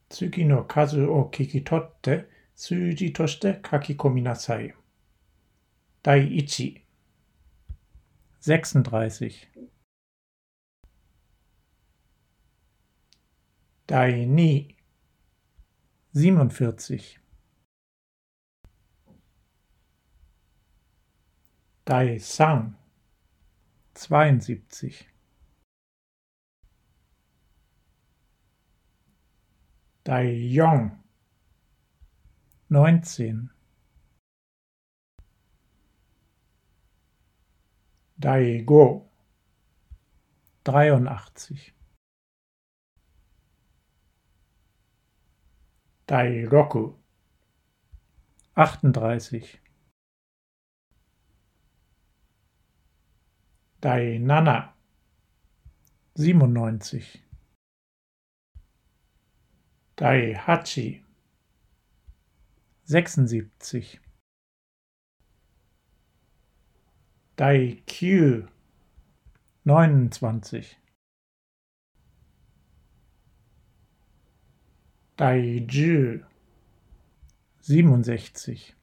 次の数を聞き取って数字として書き込みなさい。第1、36。第2、47.第3、72. Die Jong 19. Die Go 83. Die Roku 38. Die Nana 97. Die Hachi 76. Die Q 29. Die Ju 67.